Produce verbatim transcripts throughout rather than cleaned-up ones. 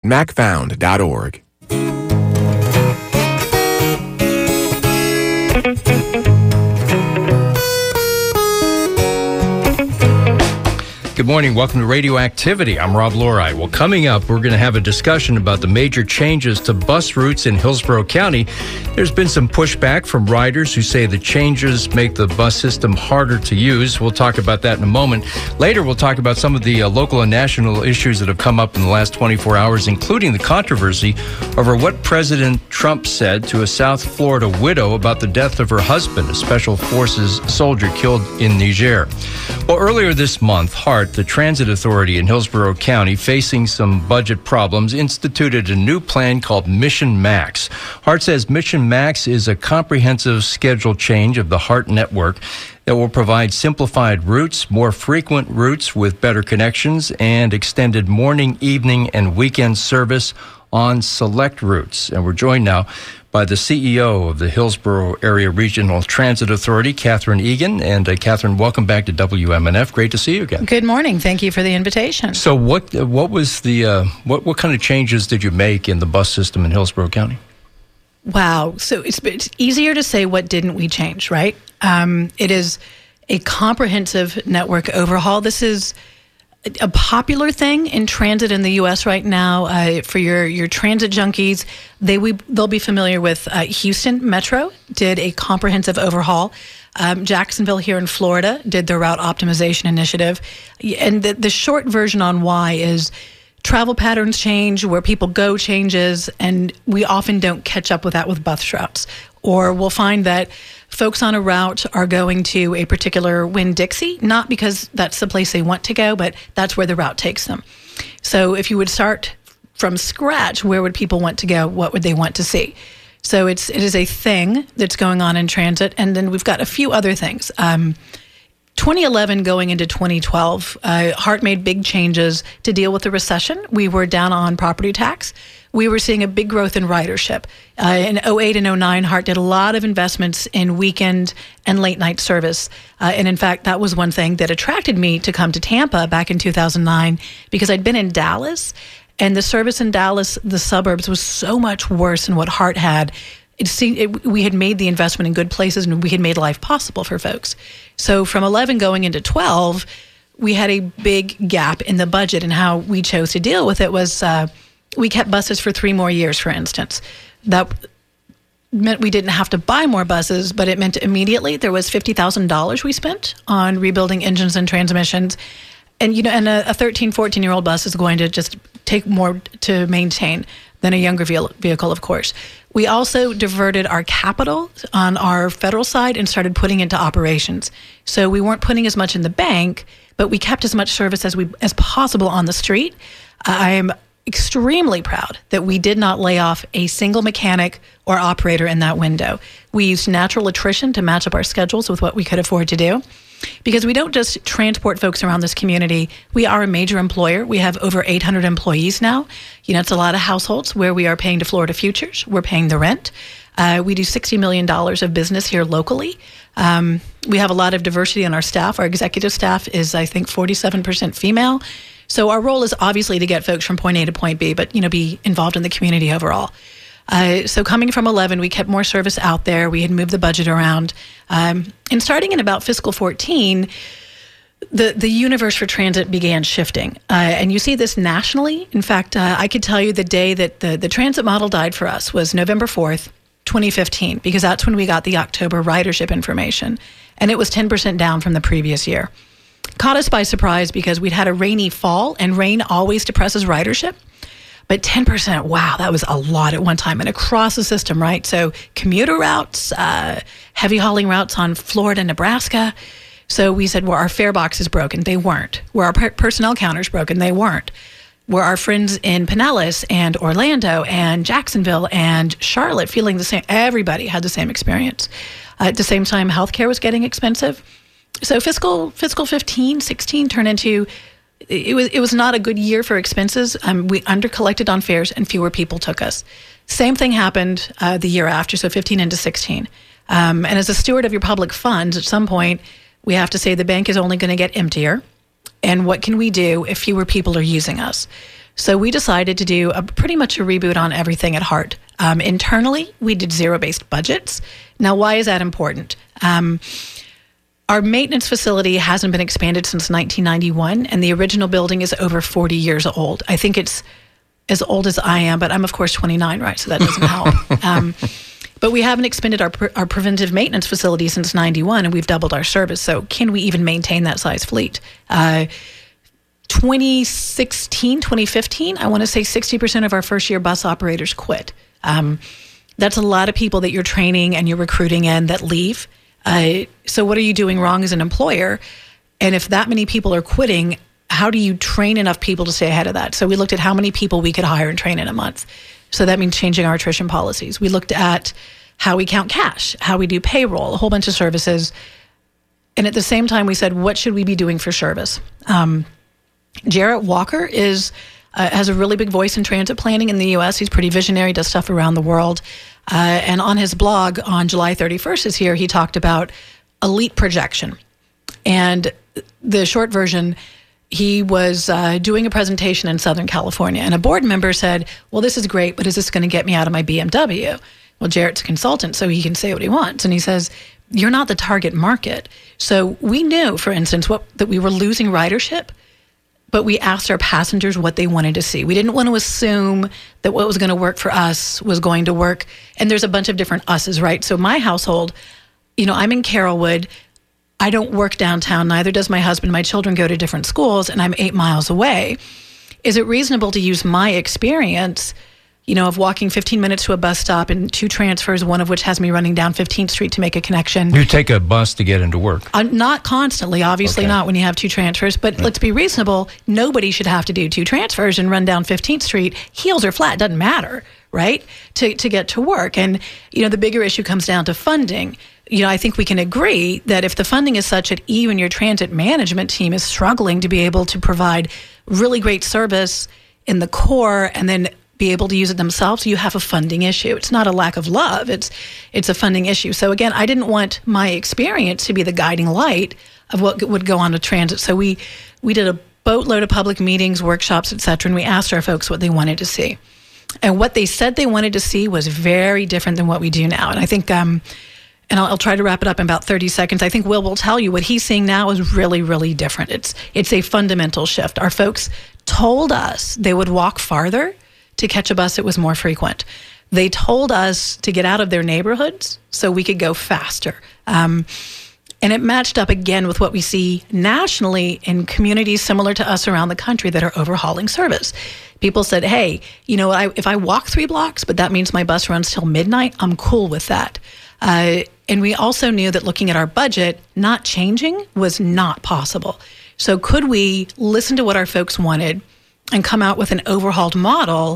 mac found dot org. Good morning. Welcome to Radioactivity. I'm Rob Lori. Well, coming up, we're going to have a discussion about the major changes to bus routes in Hillsborough County. There's been some pushback from riders who say the changes make the bus system harder to use. We'll talk about that in a moment. Later, we'll talk about some of the uh, local and national issues that have come up in the last twenty-four hours, including the controversy over what President Trump said to a South Florida widow about the death of her husband, a Special Forces soldier killed in Niger. Well, earlier this month, HART, the transit authority in Hillsborough County, facing some budget problems, instituted a new plan called Mission Max. HART says Mission Max is a comprehensive schedule change of the HART network that will provide simplified routes, more frequent routes with better connections, and extended morning, evening, and weekend service on select routes. And we're joined now by the C E O of the Hillsborough Area Regional Transit Authority, Catherine Egan. And uh, Catherine, welcome back to W M N F. Great to see you again. Good morning. Thank you for the invitation. So what uh, what was the uh, what what kind of changes did you make in the bus system in Hillsborough County? Wow. So it's, it's easier to say what didn't we change, right? Um, it is a comprehensive network overhaul. This is a popular thing in transit in the U S right now. Uh, for your, your transit junkies, they we, they'll be familiar with uh, Houston Metro did a comprehensive overhaul. Um, Jacksonville here in Florida did their route optimization initiative. And the, the short version on why is travel patterns change, where people go changes, and we often don't catch up with that with bus routes. Or we'll find that folks on a route are going to a particular Winn-Dixie, not because that's the place they want to go, but that's where the route takes them. So if you would start from scratch, where would people want to go? What would they want to see? So it's it is a thing that's going on in transit. And then we've got a few other things. Um, twenty eleven going into twenty twelve, uh, HART made big changes to deal with the recession. We were down on property tax. We were seeing a big growth in ridership. Uh, in oh eight and oh nine, HART did a lot of investments in weekend and late night service. Uh, and in fact, that was one thing that attracted me to come to Tampa back in two thousand nine, because I'd been in Dallas, and the service in Dallas, the suburbs, was so much worse than what HART had. It seemed, it, we had made the investment in good places, and we had made life possible for folks. So from eleven going into twelve, we had a big gap in the budget, and how we chose to deal with it was uh, we kept buses for three more years, for instance. That meant we didn't have to buy more buses, but it meant immediately there was fifty thousand dollars we spent on rebuilding engines and transmissions. And, you know, and a, a thirteen, fourteen-year-old bus is going to just take more to maintain than a younger vehicle, of course. We also diverted our capital on our federal side and started putting into operations. So we weren't putting as much in the bank, but we kept as much service as we as possible on the street. I am extremely proud that we did not lay off a single mechanic or operator in that window. We used natural attrition to match up our schedules with what we could afford to do, because we don't just transport folks around this community. We are a major employer. We have over eight hundred employees now. You know, it's a lot of households where we are paying to Florida Futures. We're paying the rent. Uh, we do sixty million dollars of business here locally. Um, we have a lot of diversity on our staff. Our executive staff is, I think, forty-seven percent female. So our role is obviously to get folks from point A to point B, but, you know, be involved in the community overall. Uh, so coming from eleven, we kept more service out there. We had moved the budget around. Um, and starting in about fiscal fourteen, the, the universe for transit began shifting. Uh, and you see this nationally. In fact, uh, I could tell you the day that the, the transit model died for us was November fourth, twenty fifteen, because that's when we got the October ridership information. And it was ten percent down from the previous year. Caught us by surprise because we'd had a rainy fall, and rain always depresses ridership. But ten percent, wow, that was a lot at one time, and across the system, right? So commuter routes, uh, heavy hauling routes on Florida, Nebraska. So we said, well, our fare box is broken. They weren't. Were our per- personnel counters broken? They weren't. Were our friends in Pinellas and Orlando and Jacksonville and Charlotte feeling the same? Everybody had the same experience. Uh, at the same time, healthcare was getting expensive. So fiscal fiscal fifteen, sixteen turned into, it was it was not a good year for expenses. Um, we undercollected on fares, and fewer people took us. Same thing happened uh, the year after, so fifteen into sixteen. Um, and as a steward of your public funds, at some point, we have to say the bank is only going to get emptier. And what can we do if fewer people are using us? So we decided to do a, pretty much a reboot on everything at Hart. Um, internally, we did zero-based budgets. Now, why is that important? Um, our maintenance facility hasn't been expanded since nineteen ninety-one, and the original building is over forty years old. I think it's as old as I am, but I'm, of course, twenty-nine, right? So that doesn't help. Um, but we haven't expanded our, pre- our preventive maintenance facility since ninety-one, and we've doubled our service. So can we even maintain that size fleet? Uh, twenty sixteen, twenty fifteen, I want to say sixty percent of our first-year bus operators quit. Um, that's a lot of people that you're training and you're recruiting in that leave. Uh, so what are you doing wrong as an employer? And if that many people are quitting, how do you train enough people to stay ahead of that? So we looked at how many people we could hire and train in a month. So that means changing our attrition policies. We looked at how we count cash, how we do payroll, a whole bunch of services. And at the same time, we said, what should we be doing for service? Um, Jarrett Walker is uh, has a really big voice in transit planning in the U S. He's pretty visionary, does stuff around the world. Uh, and on his blog on July thirty-first this year, he talked about elite projection. And the short version, he was uh, doing a presentation in Southern California, and a board member said, well, this is great, but is this going to get me out of my B M W? Well, Jarrett's a consultant, so he can say what he wants. And he says, you're not the target market. So we knew, for instance, what, that we were losing ridership, but we asked our passengers what they wanted to see. We didn't want to assume that what was going to work for us was going to work. And there's a bunch of different us's, right? So my household, you know, I'm in Carrollwood. I don't work downtown, neither does my husband. My children go to different schools, and I'm eight miles away. Is it reasonable to use my experience, you know, of walking fifteen minutes to a bus stop and two transfers, one of which has me running down fifteenth Street to make a connection? You take a bus to get into work? Uh, not constantly, obviously okay. Not when you have two transfers, but right. Let's be reasonable. Nobody should have to do two transfers and run down fifteenth Street, heels or flat, doesn't matter, right, to, to get to work. And, you know, the bigger issue comes down to funding. You know, I think we can agree that if the funding is such that even your transit management team is struggling to be able to provide really great service in the core and then be able to use it themselves, you have a funding issue. It's not a lack of love. It's it's a funding issue. So again, I didn't want my experience to be the guiding light of what would go on to transit. So we we did a boatload of public meetings, workshops, et cetera, and we asked our folks what they wanted to see. And what they said they wanted to see was very different than what we do now. And I think... um And I'll, I'll try to wrap it up in about thirty seconds. I think Will will tell you what he's seeing now is really, really different. It's it's a fundamental shift. Our folks told us they would walk farther to catch a bus that was more frequent. They told us to get out of their neighborhoods so we could go faster. Um, and it matched up again with what we see nationally in communities similar to us around the country that are overhauling service. People said, hey, you know, I, if I walk three blocks, but that means my bus runs till midnight, I'm cool with that. Uh, and we also knew that looking at our budget, not changing was not possible. So could we listen to what our folks wanted and come out with an overhauled model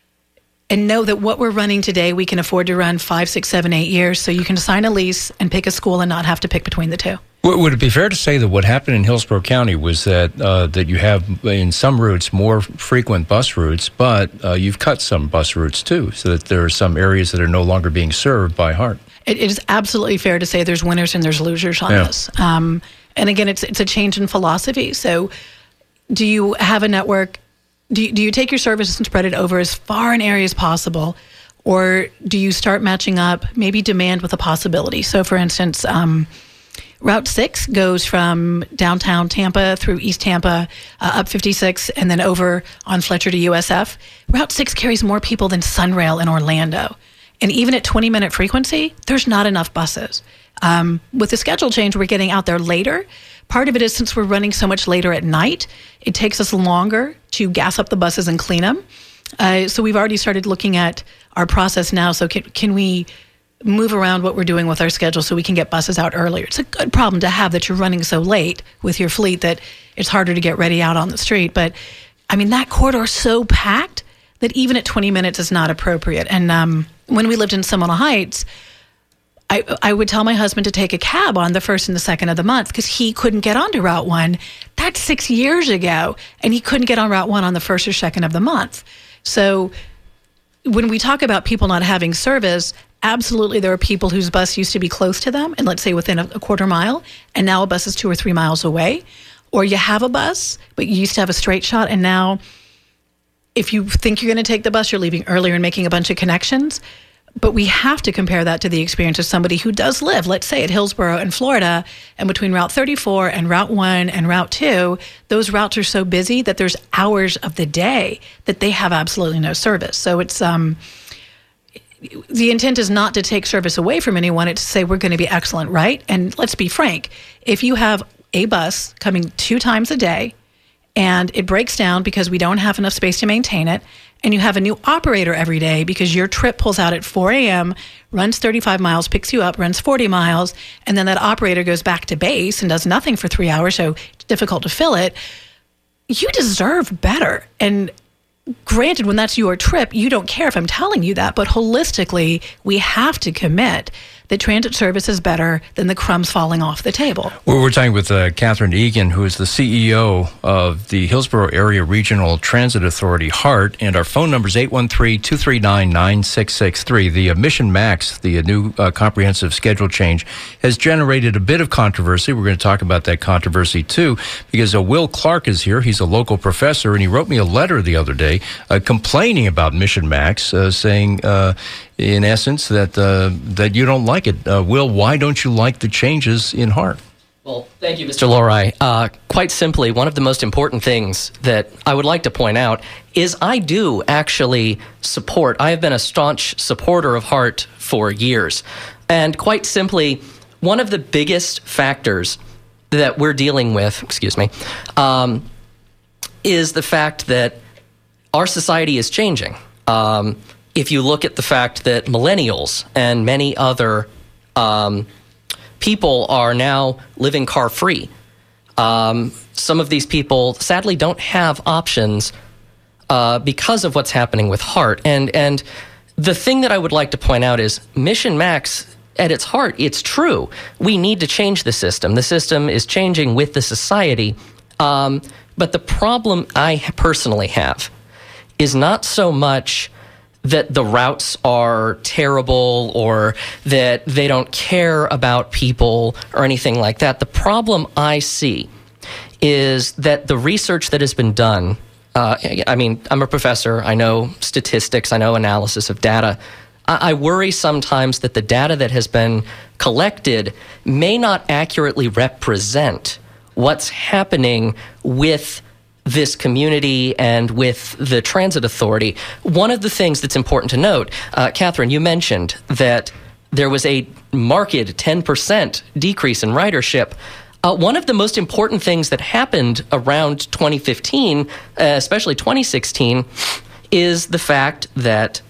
and know that what we're running today, we can afford to run five, six, seven, eight years so you can sign a lease and pick a school and not have to pick between the two? Would it be fair to say that what happened in Hillsborough County was that uh, that you have, in some routes, more frequent bus routes, but uh, you've cut some bus routes, too, so that there are some areas that are no longer being served by Hart? It, it is absolutely fair to say there's winners and there's losers on yeah. this. Um, and again, it's it's a change in philosophy. So do you have a network? Do you, do you take your services and spread it over as far an area as possible? Or do you start matching up maybe demand with a possibility? So, for instance... Um, Route six goes from downtown Tampa through East Tampa, uh, up fifty-six, and then over on Fletcher to U S F. Route six carries more people than Sunrail in Orlando. And even at twenty-minute frequency, there's not enough buses. Um, with the schedule change, we're getting out there later. Part of it is since we're running so much later at night, it takes us longer to gas up the buses and clean them. Uh, so we've already started looking at our process now. So can, can we... move around what we're doing with our schedule so we can get buses out earlier. It's a good problem to have that you're running so late with your fleet that it's harder to get ready out on the street. But, I mean, that corridor is so packed that even at twenty minutes is not appropriate. And um, when we lived in Seminole Heights, I, I would tell my husband to take a cab on the first and the second of the month because he couldn't get onto Route one. That's six years ago, and he couldn't get on Route one on the first or second of the month. So when we talk about people not having service, absolutely there are people whose bus used to be close to them, and let's say within a, a quarter mile, and now a bus is two or three miles away. Or you have a bus, but you used to have a straight shot, and now if you think you're going to take the bus, you're leaving earlier and making a bunch of connections. But we have to compare that to the experience of somebody who does live, let's say, at Hillsborough in Florida, and between Route thirty-four and Route one and Route two, those routes are so busy that there's hours of the day that they have absolutely no service. So it's um, the intent is not to take service away from anyone. It's to say we're going to be excellent, right? And let's be frank. If you have a bus coming two times a day and it breaks down because we don't have enough space to maintain it, and you have a new operator every day because your trip pulls out at four a.m., runs thirty-five miles, picks you up, runs forty miles, and then that operator goes back to base and does nothing for three hours, so it's difficult to fill it, you deserve better. And granted, when that's your trip, you don't care if I'm telling you that, but holistically, we have to commit that transit service is better than the crumbs falling off the table. Well, we're talking with uh, Catherine Egan, who is the C E O of the Hillsborough Area Regional Transit Authority, HART, and our phone number is eight one three, two three nine, nine six six three. The uh, Mission Max, the uh, new uh, comprehensive schedule change, has generated a bit of controversy. We're going to talk about that controversy, too, because uh, Will Clark is here. He's a local professor, and he wrote me a letter the other day uh, complaining about Mission Max, uh, saying, uh, in essence, that uh, that you don't like it. Uh, Will, why don't you like the changes in HART? Well, thank you, Mister Lorai. Uh, quite simply, one of the most important things that I would like to point out is I do actually support, I have been a staunch supporter of HART for years. And quite simply, one of the biggest factors that we're dealing with, excuse me, um, is the fact that our society is changing. Um, if you look at the fact that millennials and many other um, people are now living car-free, um, some of these people sadly don't have options uh, because of what's happening with HART. And, and the thing that I would like to point out is Mission Max, at its heart, it's true. We need to change the system. The system is changing with the society. Um, but the problem I personally have is not so much that the routes are terrible or that they don't care about people or anything like that. The problem I see is that the research that has been done, uh, I mean, I'm a professor, I know statistics, I know analysis of data. I, I worry sometimes that the data that has been collected may not accurately represent what's happening with this community and with the transit authority. One of the things that's important to note, uh, Catherine, you mentioned that there was a marked ten percent decrease in ridership. Uh, one of the most important things that happened around twenty fifteen, uh, especially twenty sixteen, is the fact that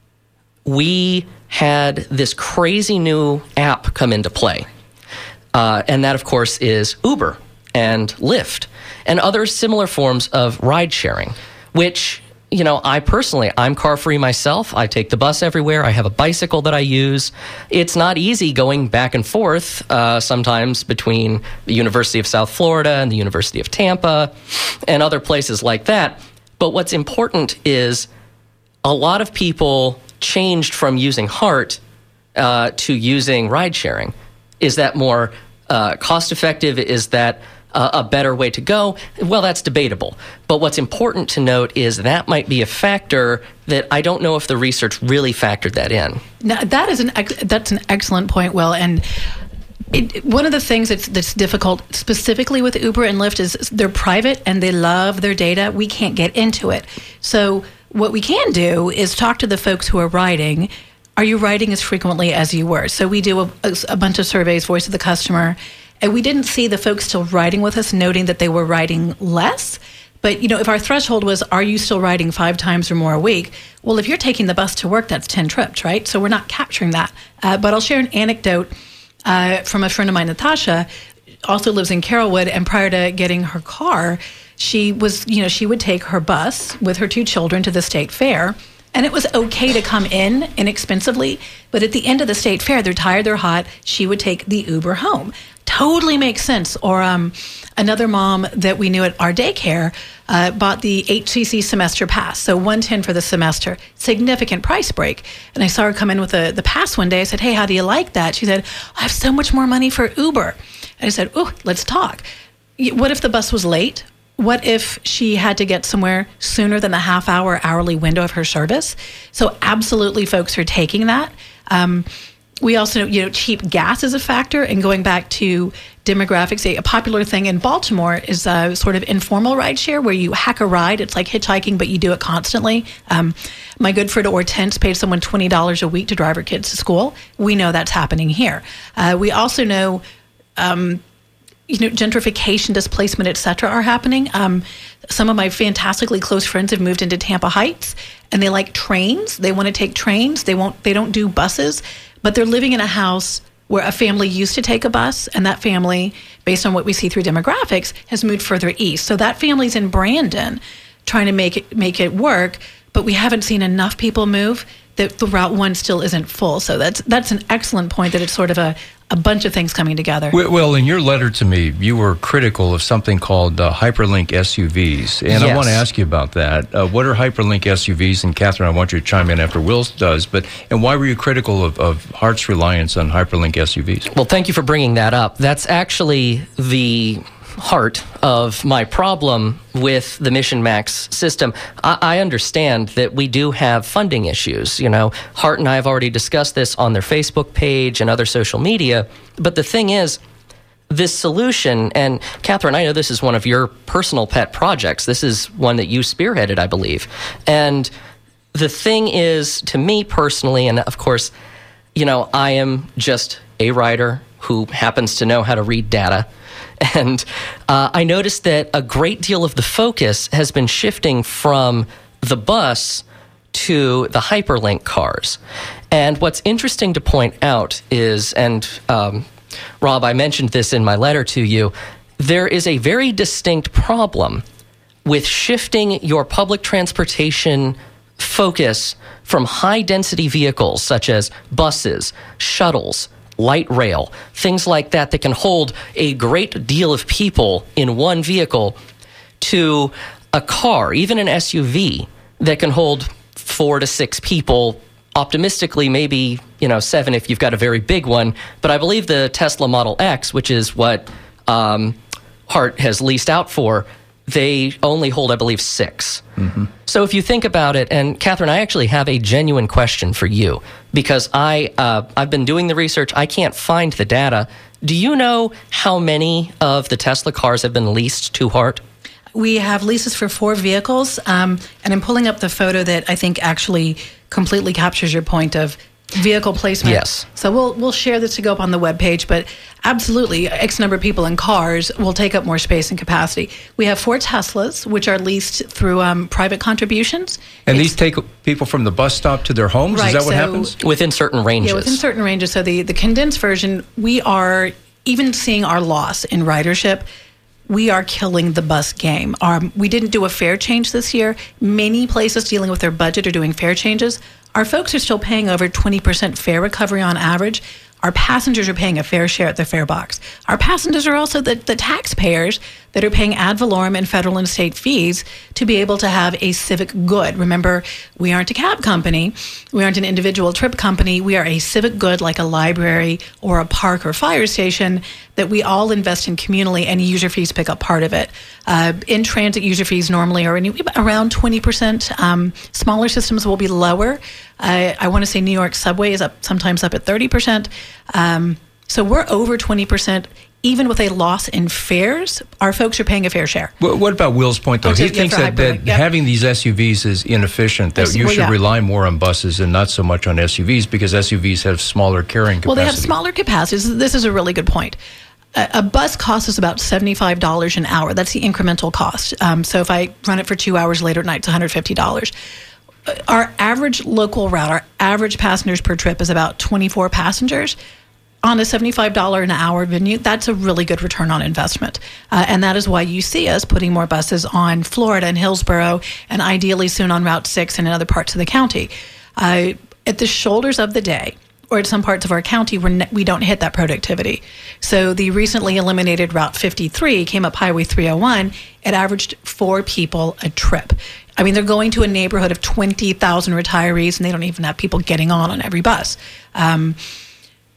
we had this crazy new app come into play. Uh, and that, of course, is Uber and Lyft and other similar forms of ride sharing, which, you know, I personally, I'm car free myself. I take the bus everywhere. I have a bicycle that I use. It's not easy going back and forth uh, sometimes between the University of South Florida and the University of Tampa and other places like that. But what's important is a lot of people changed from using HART uh, to using ride sharing. Is that more uh, cost effective? Is that Uh, a better way to go? Well, that's debatable. But what's important to note is that might be a factor that I don't know if the research really factored that in. Now, that is an ex- that's an excellent point, Will. And it, one of the things that's, that's difficult specifically with Uber and Lyft is they're private and they love their data. We can't get into it. So what we can do is talk to the folks who are riding. Are you riding as frequently as you were? So we do a, a, a bunch of surveys, voice of the customer. And we didn't see the folks still riding with us, noting that they were riding less. But, you know, if our threshold was, are you still riding five times or more a week? Well, if you're taking the bus to work, that's ten trips, right? So we're not capturing that. Uh, but I'll share an anecdote uh, from a friend of mine, Natasha, also lives in Carrollwood. And prior to getting her car, she was, you know, she would take her bus with her two children to the state fair. And it was okay to come in inexpensively. But at the end of the state fair, they're tired, they're hot. She would take the Uber home. Totally makes sense. Or um, another mom that we knew at our daycare uh, bought the H C C semester pass. So one hundred ten dollars for the semester, significant price break. And I saw her come in with the, the pass one day. I said, hey, how do you like that? She said, I have so much more money for Uber. And I said, oh, let's talk. What if the bus was late? what if she had to get somewhere sooner than the half hour hourly window of her service? So absolutely folks are taking that. Um, we also, you know, cheap gas is a factor. And going back to demographics, a, a popular thing in Baltimore is a sort of informal rideshare where you hack a ride. It's like hitchhiking, but you do it constantly. Um, my good friend Hortense paid someone twenty dollars a week to drive her kids to school. We know that's happening here. Uh, we also know um, you know, gentrification, displacement, et cetera, are happening. Um, some of my fantastically close friends have moved into Tampa Heights, and they like trains. They want to take trains. They won't. They don't do buses, but they're living in a house where a family used to take a bus, and that family, based on what we see through demographics, has moved further east. So that family's in Brandon, trying to make it make it work. But we haven't seen enough people move that the Route One still isn't full. So that's that's an excellent point. That it's sort of a a bunch of things coming together. Well, in your letter to me, you were critical of something called uh, hyperlink S U Vs. And yes. I want to ask you about that. Uh, what are hyperlink S U Vs? And Catherine, I want you to chime in after Will does. But and why were you critical of, of Hart's reliance on hyperlink S U Vs? Well, thank you for bringing that up. That's actually the heart of my problem with the Mission Max system. I, I understand that we do have funding issues. You know, Hart and I have already discussed this on their Facebook page and other social media. But the thing is, this solution, and Catherine, I know this is one of your personal pet projects. This is one that you spearheaded, I believe. And the thing is, to me personally, and of course, you know, I am just a writer who happens to know how to read data. And uh, I noticed that a great deal of the focus has been shifting from the bus to the hyperlink cars. And what's interesting to point out is, and um, Rob, I mentioned this in my letter to you, there is a very distinct problem with shifting your public transportation focus from high-density vehicles such as buses, shuttles, light rail, things like that that can hold a great deal of people in one vehicle, to a car, even an S U V, that can hold four to six people, optimistically maybe, you know, seven if you've got a very big one. But I believe the Tesla Model X, which is what um, Hart has leased out for, they only hold, I believe, six. Mm-hmm. So if you think about it, and Catherine, I actually have a genuine question for you, because I, uh, I've been doing the research. I can't find the data. Do you know how many of the Tesla cars have been leased to Hart? We have leases for four vehicles, um, and I'm pulling up the photo that I think actually completely captures your point of vehicle placement. Yes. So we'll we'll share this to go up on the webpage, but absolutely, X number of people in cars will take up more space and capacity. We have four Teslas, which are leased through um, private contributions. And it's, these take people from the bus stop to their homes? Right, Is that what so, happens? Within certain ranges. Yeah, within certain ranges. So the, the condensed version, we are even seeing our loss in ridership. We are killing the bus game. Um, we didn't do a fare change this year. Many places dealing with their budget are doing fare changes. Our folks are still paying over twenty percent fare recovery on average. Our passengers are paying a fair share at the fare box. Our passengers are also the, the taxpayers that are paying ad valorem and federal and state fees to be able to have a civic good. Remember, we aren't a cab company. We aren't an individual trip company. We are a civic good like a library or a park or fire station that we all invest in communally, and user fees pick up part of it. Uh, in transit, user fees normally are any, around twenty percent. Um, smaller systems will be lower. Uh, I want to say New York Subway is up sometimes up at thirty percent. Um, so we're over twenty percent. Even with a loss in fares, our folks are paying a fair share. Well, what about Will's point, though? Oh, he yeah, thinks that, that yep. having these S U Vs is inefficient, that you well, should yeah. rely more on buses and not so much on S U Vs because S U Vs have smaller carrying capacity. Well, they have smaller capacities. This is a really good point. A, a bus costs us about seventy-five dollars an hour. That's the incremental cost. Um, so if I run it for two hours later at night, it's one hundred fifty dollars. Our average local route, our average passengers per trip is about twenty-four passengers. On a seventy-five dollars an hour venue, that's a really good return on investment. Uh, and that is why you see us putting more buses on Florida and Hillsborough, and ideally soon on Route six and in other parts of the county. Uh, at the shoulders of the day, or at some parts of our county, we're ne- we don't hit that productivity. So the recently eliminated Route fifty-three came up Highway three oh one. It averaged four people a trip. I mean, they're going to a neighborhood of twenty thousand retirees, and they don't even have people getting on on every bus. Um,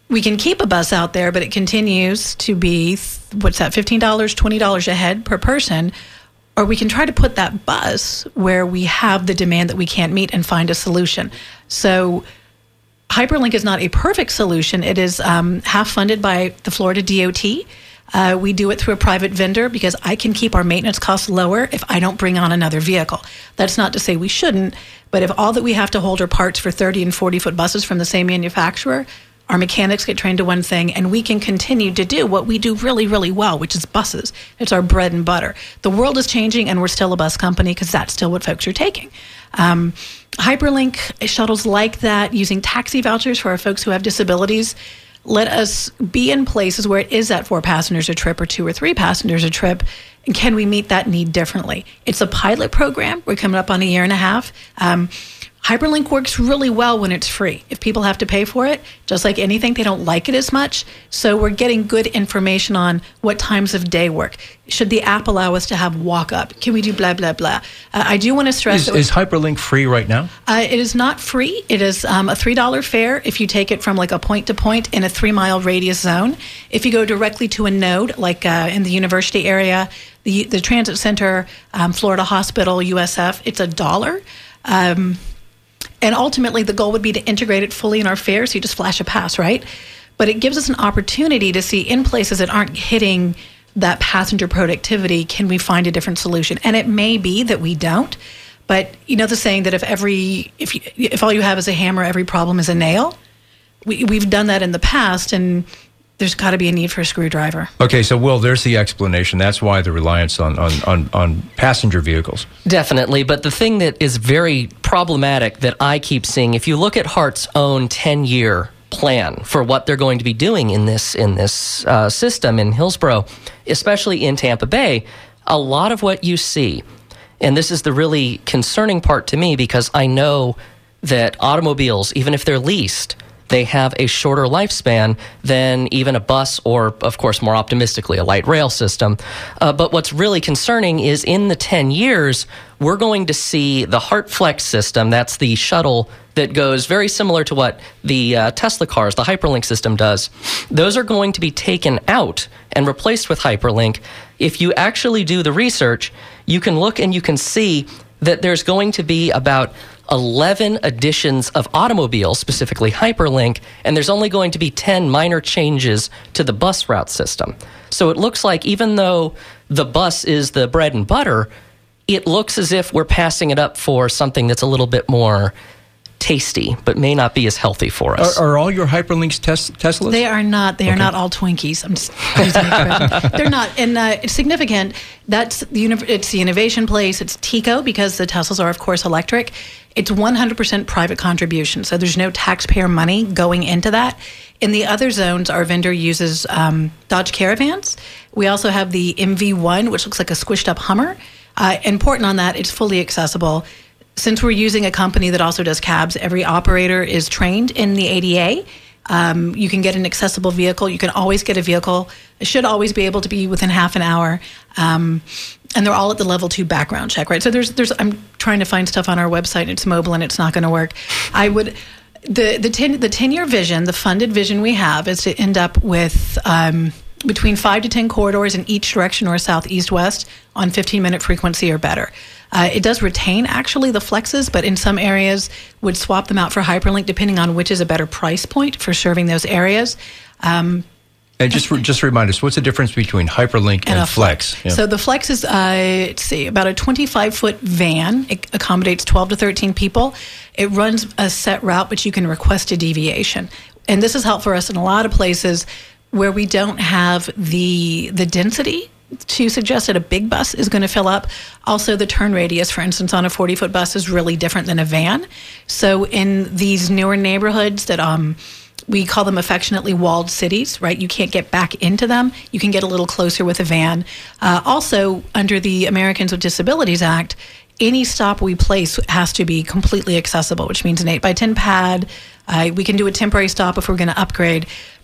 we can keep a bus out there, but it continues to be, what's that, fifteen dollars, twenty dollars a head per person. Or we can try to put that bus where we have the demand that we can't meet and find a solution. So Hyperlink is not a perfect solution. It is um, half funded by the Florida D O T. Uh, we do it through a private vendor because I can keep our maintenance costs lower if I don't bring on another vehicle. That's not to say we shouldn't, but if all that we have to hold are parts for thirty and forty foot buses from the same manufacturer, our mechanics get trained to one thing, and we can continue to do what we do really, really well, which is buses. It's our bread and butter. The world is changing, and we're still a bus company because that's still what folks are taking. Um, Hyperlink shuttles like that, using taxi vouchers for our folks who have disabilities, let us be in places where it is at four passengers a trip or two or three passengers a trip, and can we meet that need differently? It's a pilot program. We're coming up on a year and a half. Um, Hyperlink works really well when it's free. If people have to pay for it, just like anything, they don't like it as much. So we're getting good information on what times of day work. Should the app allow us to have walk-up? Can we do blah, blah, blah? Uh, I do want to stress... Is, that is Hyperlink free right now? Uh, it is not free. It is um, a three dollars fare if you take it from like a point-to-point in a three-mile radius zone. If you go directly to a node, like uh, in the university area, the, the transit center, um, Florida Hospital, U S F, it's a dollar. Um And ultimately, the goal would be to integrate it fully in our fare, so you just flash a pass, right? But it gives us an opportunity to see in places that aren't hitting that passenger productivity, can we find a different solution? And it may be that we don't, but you know the saying that if every if you, if all you have is a hammer, every problem is a nail. We, we've done that in the past, and there's got to be a need for a screwdriver. Okay, so Will, there's the explanation. That's why the reliance on, on, on, on passenger vehicles. Definitely, but the thing that is very problematic that I keep seeing, if you look at Heart's own ten-year plan for what they're going to be doing in this in this uh, system in Hillsborough, especially in Tampa Bay, a lot of what you see, and this is the really concerning part to me because I know that automobiles, even if they're leased, they have a shorter lifespan than even a bus or, of course, more optimistically, a light rail system. Uh, but what's really concerning is in the ten years, we're going to see the HeartFlex system, that's the shuttle that goes very similar to what the uh, Tesla cars, the Hyperlink system does. Those are going to be taken out and replaced with Hyperlink. If you actually do the research, you can look and you can see that there's going to be about eleven editions of automobiles, specifically Hyperlink, and there's only going to be ten minor changes to the bus route system. So it looks like even though the bus is the bread and butter, it looks as if we're passing it up for something that's a little bit more tasty, but may not be as healthy for us. Are, are all your Hyperlinks tes- Teslas? They are not. They Okay. are not all Twinkies. I'm just using the expression. They're not. And uh, it's significant. That's the uni- It's the innovation place. It's TECO because the Teslas are, of course, electric. It's one hundred percent private contribution. So there's no taxpayer money going into that. In the other zones, our vendor uses um, Dodge Caravans. We also have the M V one, which looks like a squished up Hummer. Uh, important on that, it's fully accessible. Since we're using a company that also does cabs, every operator is trained in the A D A. Um, you can get an accessible vehicle. You can always get a vehicle. It should always be able to be within half an hour. Um, and they're all at the level two background check, right? So there's, there's. I'm trying to find stuff on our website. And it's mobile and it's not going to work. I would, the the ten the ten year vision, the funded vision we have is to end up with um, between five to ten corridors in each direction or south, east, west on fifteen minute frequency or better. Uh, it does retain, actually, the flexes, but in some areas would swap them out for Hyperlink, depending on which is a better price point for serving those areas. Um, and just re- just remind us, what's the difference between Hyperlink and, and Flex? Flex. Yeah. So the Flex is, uh, let's see, about a twenty-five foot van. It accommodates twelve to thirteen people. It runs a set route, but you can request a deviation. And this has helped for us in a lot of places where we don't have the the density to suggest that a big bus is going to fill up. Also, the turn radius, for instance, on a forty foot bus is really different than a van. So in these newer neighborhoods that um, we call them affectionately walled cities, right? You can't get back into them. You can get a little closer with a van. Uh, also, under the Americans with Disabilities Act, any stop we place has to be completely accessible, which means an eight by ten pad. Uh, we can do a temporary stop if we're going to upgrade.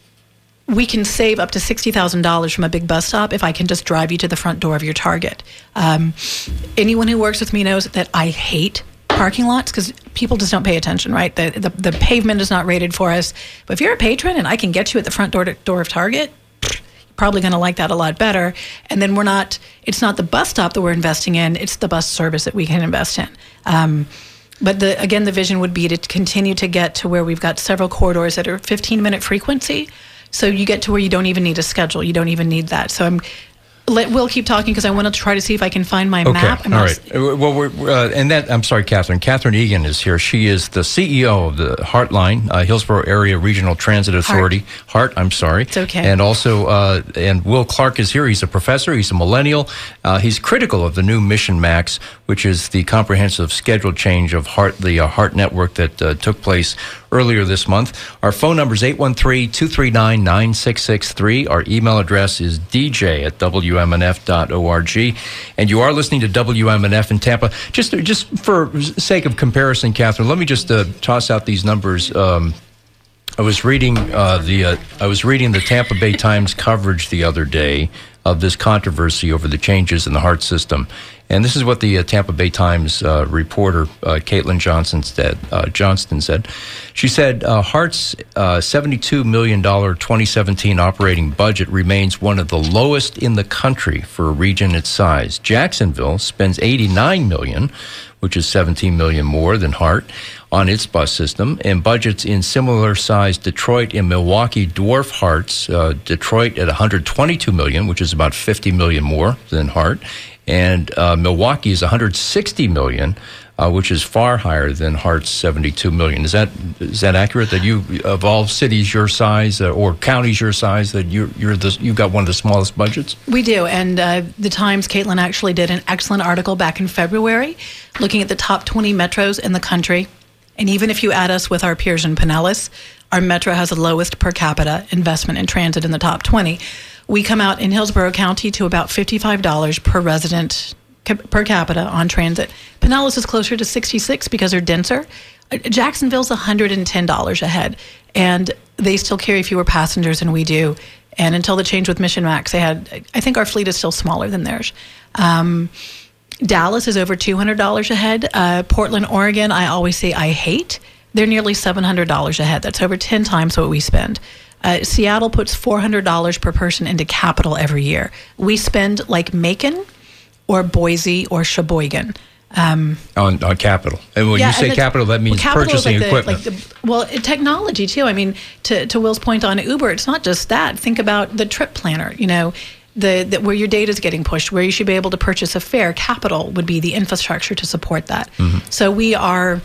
We can save up to sixty thousand dollars from a big bus stop if I can just drive you to the front door of your Target. Um, anyone who works with me knows that I hate parking lots because people just don't pay attention, right? The, the the pavement is not rated for us. But if you're a patron and I can get you at the front door to, door of Target, you're probably going to like that a lot better. And then we're not. It's not the bus stop that we're investing in. It's the bus service that we can invest in. Um, but the again, the vision would be to continue to get to where we've got several corridors that are fifteen minute frequency. So you get to where you don't even need a schedule. You don't even need that. So I'm. Let, we'll keep talking because I want to try to see if I can find my okay. map. I'm all not, right. Well, we're, uh, and that I'm sorry, Catherine. Catherine Egan is here. She is the C E O of the Heartline, uh, Hillsborough Area Regional Transit Authority. Heart. Heart I'm sorry. It's okay. And also, uh, and Will Clark is here. He's a professor. He's a millennial. Uh, he's critical of the new Mission Max, which is the comprehensive schedule change of Heart, the uh, Heart network that uh, took place earlier this month. Our phone number is eight one three, two three nine, nine six six three. Our email address is d j at w m n f dot org. And you are listening to W M N F in Tampa. Just just for sake of comparison, Catherine, let me just uh, toss out these numbers. Um, I was reading uh, the uh, I was reading the Tampa Bay Times coverage the other day of this controversy over the changes in the Heart system. And this is what the uh, Tampa Bay Times uh, reporter, uh, Caitlin Johnson said, uh, Johnston said. She said, uh, Heart's uh, seventy-two million dollars twenty seventeen operating budget remains one of the lowest in the country for a region its size. Jacksonville spends eighty-nine million dollars, which is seventeen million dollars more than Heart, on its bus system, and budgets in similar-sized Detroit and Milwaukee dwarf Hearts. Uh, Detroit at one hundred twenty-two million dollars, which is about fifty million dollars more than Heart. And uh, Milwaukee is one hundred sixty million dollars, uh, which is far higher than Heart's seventy-two million dollars. Is that is that accurate? That you, of all cities your size uh, or counties your size, that you're you're the you've got one of the smallest budgets? We do, and uh, the Times, Caitlin actually did an excellent article back in February, looking at the top twenty metros in the country. And even if you add us with our peers in Pinellas, our metro has the lowest per capita investment in transit in the top twenty. We come out in Hillsborough County to about fifty-five dollars per resident per capita on transit. Pinellas is closer to sixty-six because they're denser. Jacksonville's one hundred ten dollars a head, and they still carry fewer passengers than we do. And until the change with Mission Max, they had, I think our fleet is still smaller than theirs. Um, Dallas is over two hundred dollars a head. Uh, Portland, Oregon, I always say I hate. They're nearly seven hundred dollars a head. That's over ten times what we spend. Uh, Seattle puts four hundred dollars per person into capital every year. We spend like Macon or Boise or Sheboygan. Um, on, on capital. And when yeah, you say capital, that means well, purchasing like the, equipment. Like the, well, technology, too. I mean, to, to Will's point on Uber, it's not just that. Think about the trip planner, you know, the, the where your data is getting pushed, where you should be able to purchase a fare. Capital would be the infrastructure to support that. Mm-hmm. So we are...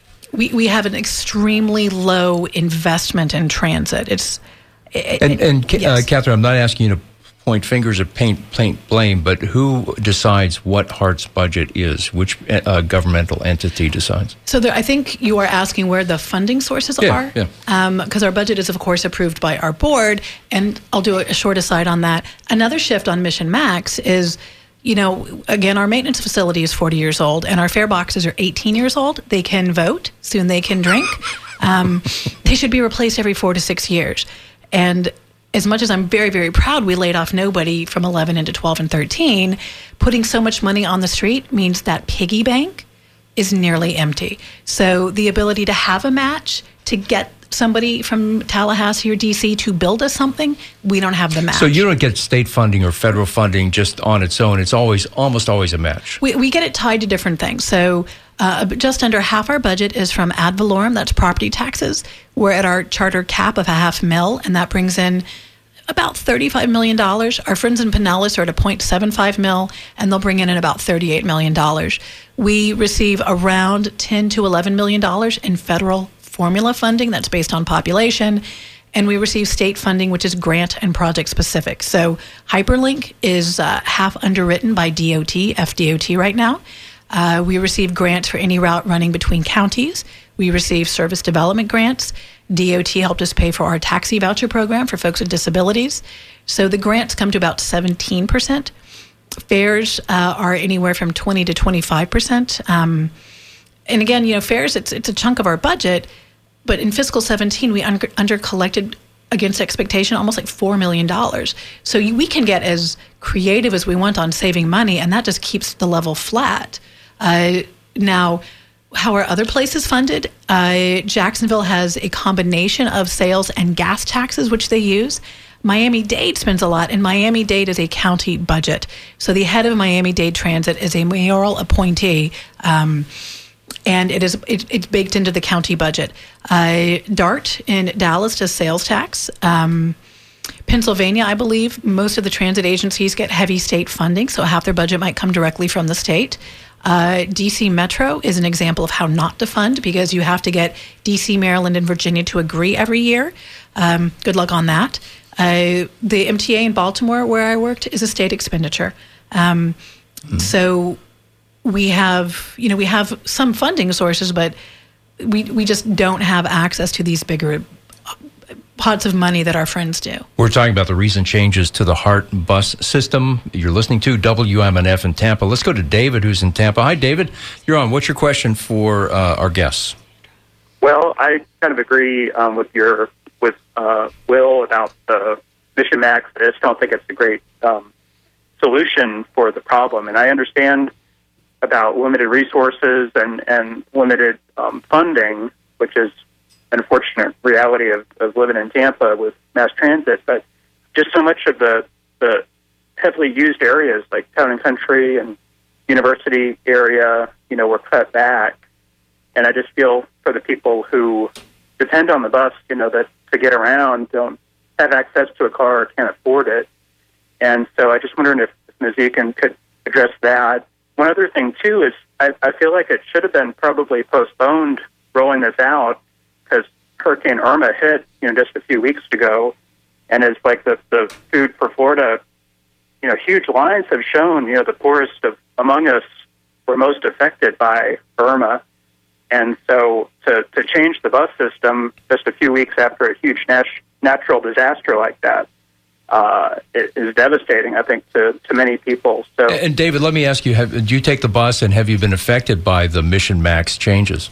We we have an extremely low investment in transit. It's it, and and yes. uh, Catherine, I'm not asking you to point fingers or paint paint blame, but who decides what Heart's budget is? Which uh, governmental entity decides? So there, I think you are asking where the funding sources yeah, are, yeah. Because um, our budget is, of course, approved by our board. And I'll do a short aside on that. Another shift on Mission Max is, you know, again, our maintenance facility is forty years old, and our fare boxes are eighteen years old. They can vote. Soon they can drink. Um, they should be replaced every four to six years. And as much as I'm very, very proud we laid off nobody from eleven into twelve and thirteen, putting so much money on the street means that piggy bank is nearly empty. So the ability to have a match, to get somebody from Tallahassee or D C to build us something, we don't have the match. So you don't get state funding or federal funding just on its own. It's always, almost always a match. We we get it tied to different things. So uh, just under half our budget is from ad valorem, that's property taxes. We're at our charter cap of a half mil, and that brings in about thirty-five million dollars. Our friends in Pinellas are at a zero point seven five mil, and they'll bring in about thirty-eight million dollars. We receive around ten to eleven million dollars in federal formula funding that's based on population, and we receive state funding, which is grant and project specific. So Hyperlink is uh, half underwritten by D O T, F D O T right now. Uh, we receive grants for any route running between counties. We receive service development grants. D O T helped us pay for our taxi voucher program for folks with disabilities. So the grants come to about seventeen percent. Fares uh, are anywhere from twenty to twenty-five percent. Um, and again, you know, fares, it's it's a chunk of our budget. But in fiscal seventeen, we under, under collected against expectation almost like four million dollars. So you, we can get as creative as we want on saving money, and that just keeps the level flat. Uh, now, how are other places funded? Uh, Jacksonville has a combination of sales and gas taxes, which they use. Miami-Dade spends a lot, and Miami-Dade is a county budget. So the head of Miami-Dade Transit is a mayoral appointee, um, and it is it, it's baked into the county budget. Uh, DART in Dallas does sales tax. Um, Pennsylvania, I believe, most of the transit agencies get heavy state funding, so half their budget might come directly from the state. Uh, D C Metro is an example of how not to fund, because you have to get D C, Maryland, and Virginia to agree every year. Um, good luck on that. Uh, the M T A in Baltimore, where I worked, is a state expenditure. Um, mm. So we have, you know, we have some funding sources, but we we just don't have access to these bigger pots of money that our friends do. We're talking about the recent changes to the HART bus system. You're listening to W M N F in Tampa. Let's go to David, who's in Tampa. Hi, David. You're on. What's your question for uh, our guests? Well, I kind of agree um, with your with uh, Will about the Mission Max. I just don't think it's a great um, solution for the problem. And I understand about limited resources and, and limited um, funding, which is an unfortunate reality of, of living in Tampa with mass transit. But just so much of the, the heavily used areas like Town and Country and University area, you know, were cut back. And I just feel for the people who depend on the bus, you know, that to get around, don't have access to a car or can't afford it. And so I just wondering if Miz Eakin could address that. One other thing, too, is I, I feel like it should have been probably postponed rolling this out, because Hurricane Irma hit, you know, just a few weeks ago, and it's like the, the Food for Florida, you know, huge lines have shown, you know, the poorest of among us were most affected by Irma. And so to, to change the bus system just a few weeks after a huge nat- natural disaster like that uh, it is devastating, I think, to, to many people. So, And David, let me ask you, have, do you take the bus, and have you been affected by the Mission Max changes?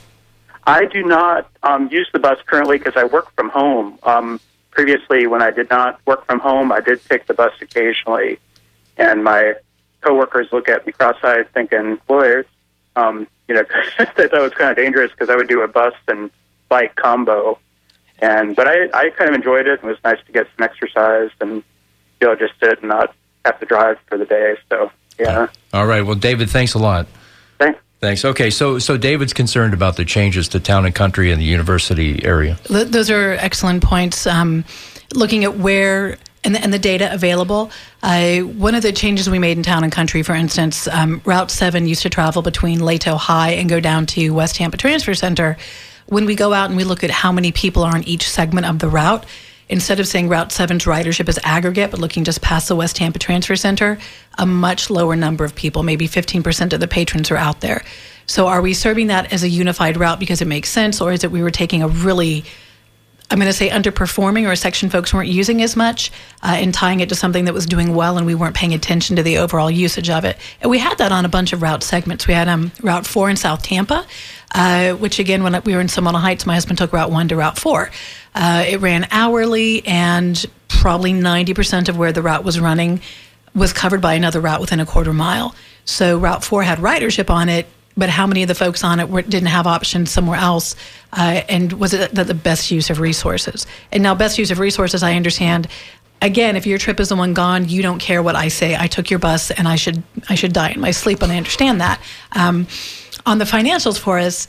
I do not um, use the bus currently because I work from home. Um, previously, when I did not work from home, I did take the bus occasionally. And my coworkers look at me cross-eyed thinking, boy, um, you know, that that was kind of dangerous, because I would do a bus and bike combo. And But I, I kind of enjoyed it. It was nice to get some exercise and, you know, just sit and not have to drive for the day. So, yeah. All right. Well, David, thanks a lot. Thanks. Thanks. Okay, so so David's concerned about the changes to Town and Country and the University area. Those are excellent points. Um, looking at where and the, and the data available, uh, one of the changes we made in Town and Country, for instance, um, Route seven used to travel between Lato High and go down to West Tampa Transfer Center. When we go out and we look at how many people are on each segment of the route, instead of saying Route seven's ridership is aggregate, but looking just past the West Tampa Transfer Center, a much lower number of people, maybe fifteen percent of the patrons are out there. So are we serving that as a unified route because it makes sense, or is it we were taking a really, I'm going to say underperforming, or a section folks weren't using as much, uh, and tying it to something that was doing well and we weren't paying attention to the overall usage of it? And we had that on a bunch of route segments. We had um, Route four in South Tampa, uh, which again, when we were in Simona Heights, my husband took Route one to Route four. Uh, it ran hourly, and probably ninety percent of where the route was running was covered by another route within a quarter mile. So Route four had ridership on it, but how many of the folks on it were, didn't have options somewhere else? Uh, and was it the, the best use of resources? And now best use of resources, I understand. Again, if your trip is the one gone, you don't care what I say. I took your bus, and I should I should die in my sleep, and I understand that. Um, on the financials for us,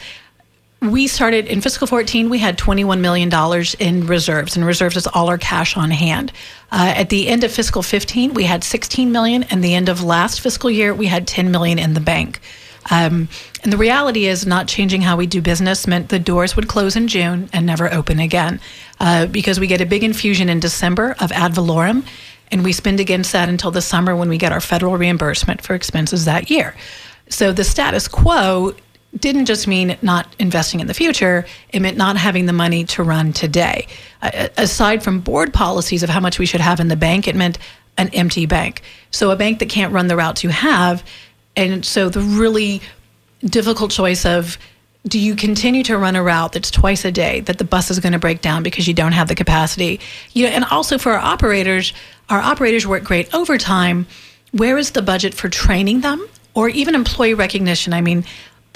we started in fiscal fourteen, we had twenty-one million dollars in reserves, and reserves is all our cash on hand. Uh, at the end of fiscal fifteen, we had sixteen million dollars, and the end of last fiscal year, we had ten million dollars in the bank. Um, and the reality is, not changing how we do business meant the doors would close in June and never open again, uh, because we get a big infusion in December of ad valorem, and we spend against that until the summer when we get our federal reimbursement for expenses that year. So the status quo didn't just mean not investing in the future, it meant not having the money to run today. Uh, aside from board policies of how much we should have in the bank, it meant an empty bank. So a bank that can't run the routes you have. And so the really difficult choice of, do you continue to run a route that's twice a day, that the bus is going to break down because you don't have the capacity? You know, and also for our operators, our operators work great overtime. Where is the budget for training them, or even employee recognition? I mean,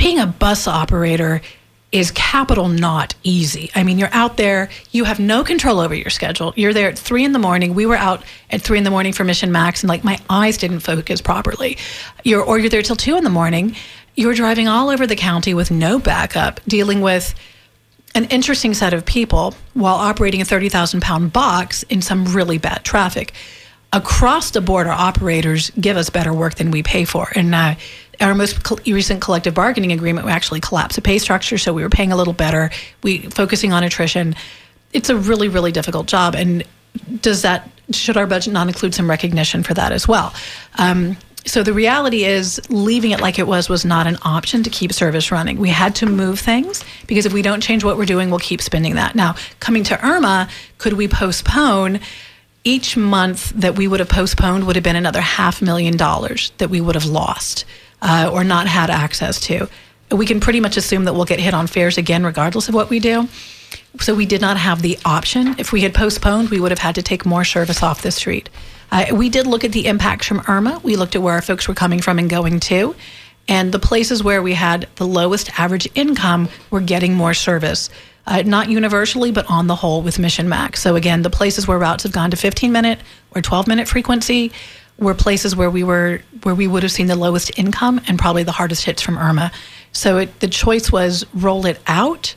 being a bus operator is capital not easy. I mean, you're out there, you have no control over your schedule. You're there at three in the morning. We were out at three in the morning for Mission Max, and like my eyes didn't focus properly. You're, or you're there till two in the morning. You're driving all over the county with no backup, dealing with an interesting set of people while operating a thirty thousand pound box in some really bad traffic. Across the board, our operators give us better work than we pay for. And uh, our most co- recent collective bargaining agreement, we actually collapsed the pay structure, so we were paying a little better. We focusing on attrition. It's a really, really difficult job. And does that, should our budget not include some recognition for that as well? Um, so the reality is leaving it like it was was not an option to keep service running. We had to move things because if we don't change what we're doing, we'll keep spending that. Now, coming to Irma, could we postpone? Each month that we would have postponed would have been another half million dollars that we would have lost uh, or not had access to. We can pretty much assume that we'll get hit on fares again regardless of what we do. So we did not have the option. If we had postponed, we would have had to take more service off the street. Uh, we did look at the impacts from Irma. We looked at where our folks were coming from and going to. And the places where we had the lowest average income were getting more service. Uh, not universally, but on the whole with Mission Max. So again, the places where routes have gone to fifteen minute or twelve minute frequency were places where we were where we would have seen the lowest income and probably the hardest hits from Irma. So it, the choice was roll it out,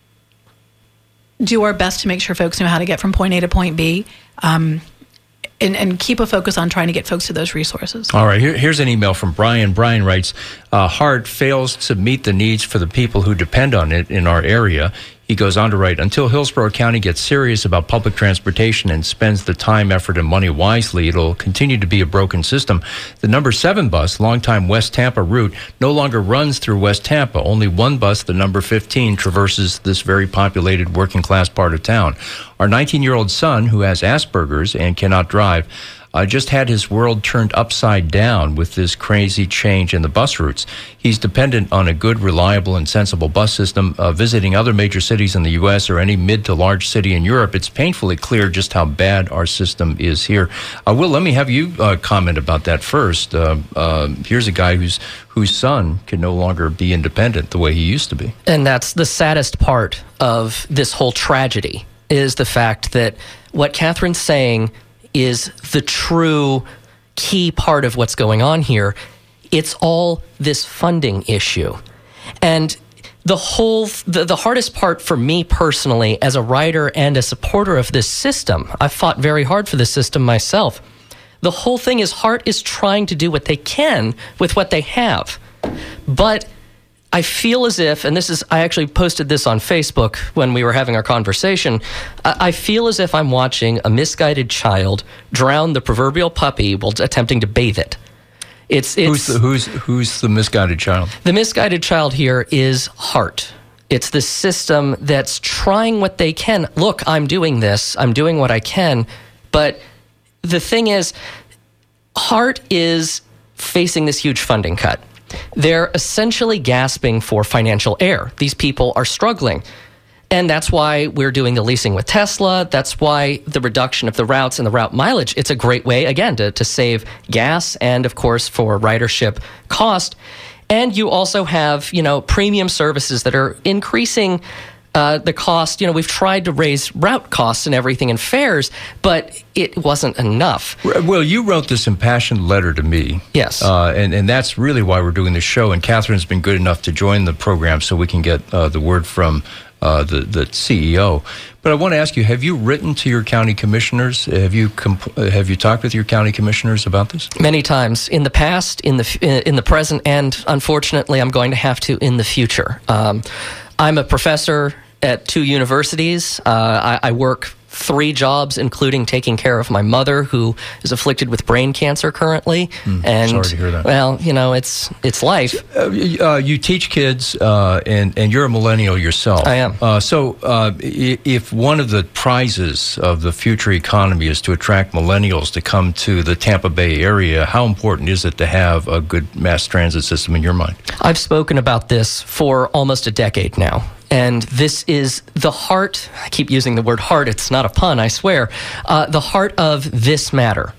do our best to make sure folks know how to get from point A to point B, um, and, and keep a focus on trying to get folks to those resources. All right, here, here's an email from Brian. Brian writes, uh, HART fails to meet the needs for the people who depend on it in our area. He goes on to write, until Hillsborough County gets serious about public transportation and spends the time, effort, and money wisely, it'll continue to be a broken system. The number seven bus, longtime West Tampa route, no longer runs through West Tampa. Only one bus, the number fifteen, traverses this very populated working-class part of town. Our nineteen-year-old son, who has Asperger's and cannot drive, Uh, just had his world turned upside down with this crazy change in the bus routes. He's dependent on a good, reliable, and sensible bus system. Uh, visiting other major cities in the U S or any mid to large city in Europe, it's painfully clear just how bad our system is here. Uh, Will, let me have you uh, comment about that first. Uh, uh, here's a guy who's whose son can no longer be independent the way he used to be. And that's the saddest part of this whole tragedy, is the fact that what Catherine's saying is the true key part of what's going on here. It's all this funding issue. And the whole, the, the hardest part for me personally as a writer and a supporter of this system, I fought very hard for this system myself. The whole thing is HART is trying to do what they can with what they have. But I feel as if, and this is, I actually posted this on Facebook when we were having our conversation, I, I feel as if I'm watching a misguided child drown the proverbial puppy while attempting to bathe it. It's, it's Who's the, who's, who's the misguided child? The misguided child here is HART. It's the system that's trying what they can. Look, I'm doing this. I'm doing what I can. But the thing is, HART is facing this huge funding cut. They're essentially gasping for financial air. These people are struggling. And that's why we're doing the leasing with Tesla. That's why the reduction of the routes and the route mileage, it's a great way, again, to, to save gas and, of course, for ridership cost. And you also have, you know, premium services that are increasing Uh, the cost. You know, we've tried to raise route costs and everything and fares, but it wasn't enough. Well, you wrote this impassioned letter to me. Yes. Uh, and, and that's really why we're doing this show. And Catherine's been good enough to join the program so we can get uh, the word from uh, the, the C E O. But I want to ask you, have you written to your county commissioners? Have you comp- have you talked with your county commissioners about this? Many times in the past, in the in the present, and unfortunately, I'm going to have to in the future. Um, I'm a professor at two universities. Uh, I, I work three jobs, including taking care of my mother, who is afflicted with brain cancer currently. Mm, and sorry to hear that. Well, you know, it's it's life. Uh, uh, you teach kids, uh, and and you're a millennial yourself. I am. Uh, so, uh, if one of the prizes of the future economy is to attract millennials to come to the Tampa Bay area, how important is it to have a good mass transit system in your mind? I've spoken about this for almost a decade now. And this is the heart, I keep using the word heart, it's not a pun, I swear, uh, the heart of this matter.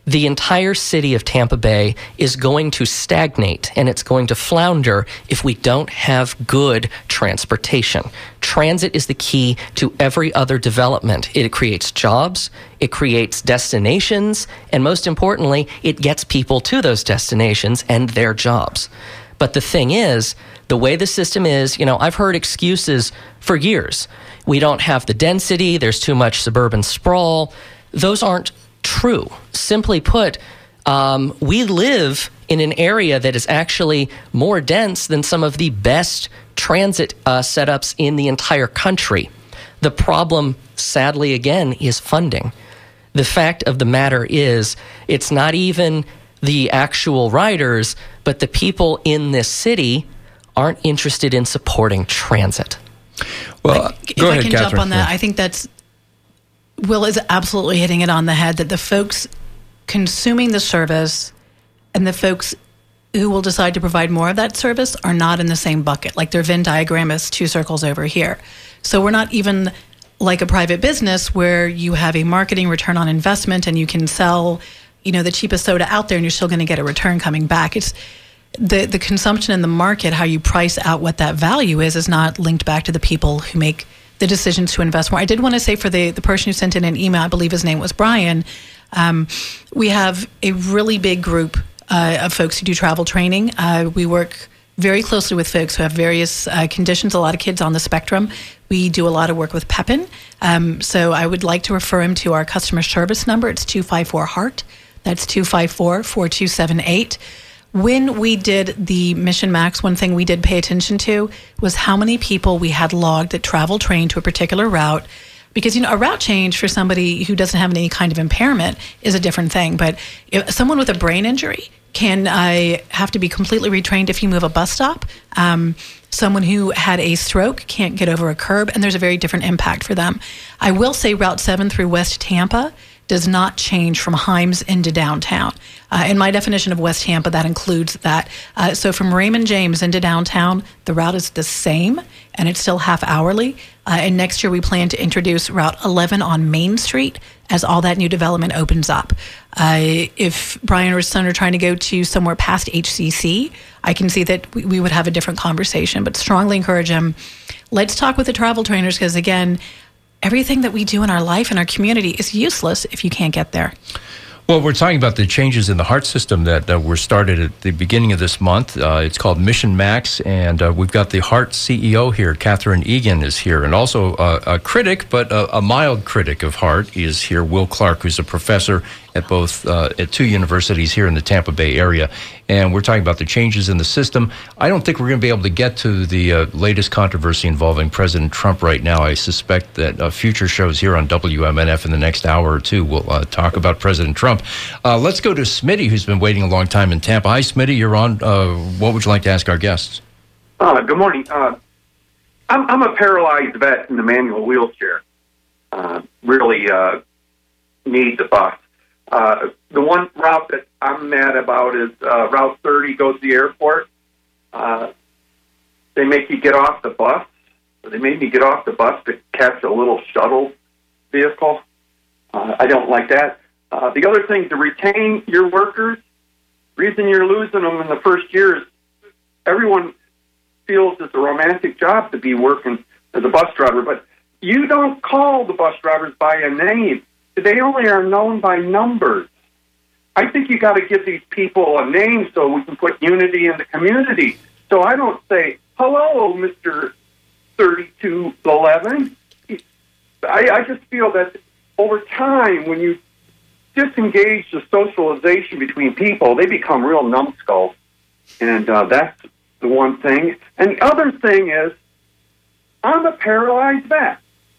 the entire city of Tampa Bay is going to stagnate and it's going to flounder if we don't have good transportation. Transit is the key to every other development. It creates jobs, it creates destinations, and most importantly, it gets people to those destinations and their jobs. But the thing is, the way the system is, you know, I've heard excuses for years. We don't have the density, there's too much suburban sprawl. Those aren't true. Simply put, um, we live in an area that is actually more dense than some of the best transit uh, setups in the entire country. The problem, sadly, again, is funding. The fact of the matter is, it's not even the actual riders, but the people in this city aren't interested in supporting transit. Well, if go I ahead, can Catherine. jump on that, Yeah. I think that's Will is absolutely hitting it on the head, that the folks consuming the service and the folks who will decide to provide more of that service are not in the same bucket. Like their Venn diagram is two circles over here. So we're not even like a private business where you have a marketing return on investment and you can sell, you know, the cheapest soda out there and you're still going to get a return coming back. It's the the consumption in the market, how you price out what that value is, is not linked back to the people who make the decisions to invest more. I did want to say for the, the person who sent in an email, I believe his name was Brian, um, we have a really big group uh, of folks who do travel training. Uh, we work very closely with folks who have various uh, conditions, a lot of kids on the spectrum. We do a lot of work with Pepin. Um, so I would like to refer him to our customer service number. It's two five four HEART. That's two five four, four two seven eight. When we did the Mission Max, one thing we did pay attention to was how many people we had logged that travel trained to a particular route. Because, you know, a route change for somebody who doesn't have any kind of impairment is a different thing. But if someone with a brain injury can uh, have to be completely retrained if you move a bus stop. Um, someone who had a stroke can't get over a curb, and there's a very different impact for them. I will say Route seven through West Tampa does not change from Himes into downtown. Uh, in my definition of West Tampa, that includes that. Uh, so from Raymond James into downtown, the route is the same, and it's still half hourly. Uh, and next year, we plan to introduce Route eleven on Main Street as all that new development opens up. Uh, if Brian or his son are trying to go to somewhere past H C C, I can see that we, we would have a different conversation, but strongly encourage him. Let's talk with the travel trainers, because again, everything that we do in our life and our community is useless if you can't get there. Well, we're talking about the changes in the heart system that uh, were started at the beginning of this month. Uh, it's called Mission Max, and uh, we've got the Heart C E O here. Catherine Egan is here, and also uh, a critic, but a, a mild critic of heart is here. Will Clark, who's a professor at both uh, at two universities here in the Tampa Bay area. And we're talking about the changes in the system. I don't think we're going to be able to get to the uh, latest controversy involving President Trump right now. I suspect that uh, future shows here on W M N F in the next hour or two will uh, talk about President Trump. Uh, let's go to Smitty, who's been waiting a long time in Tampa. Hi, Smitty, you're on. Uh, what would you like to ask our guests? Uh, good morning. Uh, I'm, I'm a paralyzed vet in a manual wheelchair. Uh, really uh, need the bus. Uh, the one route that I'm mad about is uh, Route thirty goes to the airport. Uh, they make you get off the bus. They made me get off the bus to catch a little shuttle vehicle. Uh, I don't like that. Uh, the other thing, to retain your workers, reason you're losing them in the first year is everyone feels it's a romantic job to be working as a bus driver, but you don't call the bus drivers by a name. They only are known by numbers. I think you got to give these people a name so we can put unity in the community. So I don't say, hello, Mister thirty-two eleven. I, I just feel that over time, when you disengage the socialization between people, they become real numbskulls. And uh, that's the one thing. And the other thing is, I'm a paralyzed vet.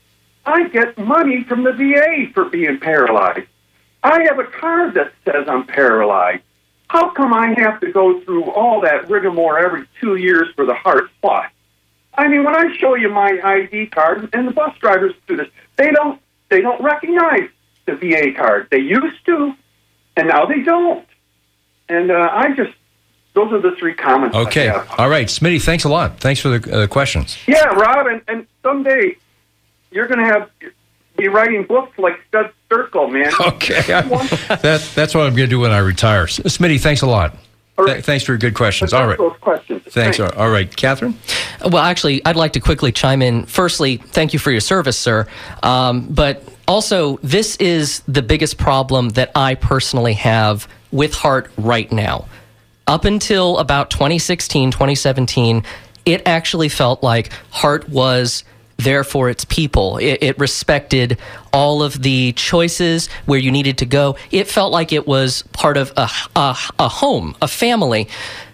I get money from the V A for being paralyzed. I have a card that says I'm paralyzed. How come I have to go through all that rigmarole every two years for the Heart Plus? I mean, when I show you my I D card, and the bus drivers do this, they don't they don't recognize the V A card. They used to, and now they don't. And uh, I just, those are the three comments. Okay. I have. All right. Smitty, thanks a lot. Thanks for the uh, questions. Yeah, Rob, and, and someday you're going to have, be you writing books like Stud Circle, man. Okay. that, that's what I'm going to do when I retire. Smitty, thanks a lot. Right. Th- thanks for your good questions. All right. Those questions. Thanks. Thanks. All right. Catherine? Well, actually, I'd like to quickly chime in. Firstly, thank you for your service, sir. Um, but also, this is the biggest problem that I personally have with HART right now. Up until about twenty sixteen, twenty seventeen, it actually felt like HART was there for its people. It, it respected all of the choices where you needed to go. It felt like it was part of a, a, a home, a family.